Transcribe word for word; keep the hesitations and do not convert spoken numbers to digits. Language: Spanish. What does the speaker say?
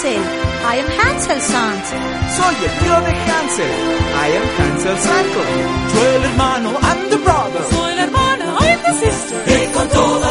Hansel. I am Hansel Sant. Soy el tío de Hansel. I am Hansel Santo. Yo el hermano and the brother. Soy la hermana, I'm the sister. Y con todo